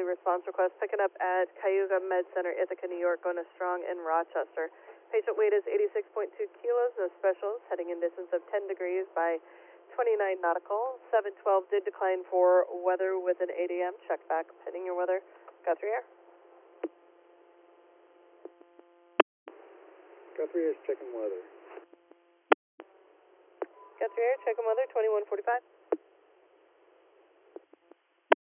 response request, picking up at Cayuga Med Center, Ithaca, New York, going to Strong in Rochester. Patient weight is 86.2 kilos, no specials, heading in distance of 10 degrees by 29 nautical. 712 did decline for weather with an 8 a.m. Check back, pending your weather. Guthrie Air. Guthrie Air's checking weather. Guthrie Air, checking weather, 2145.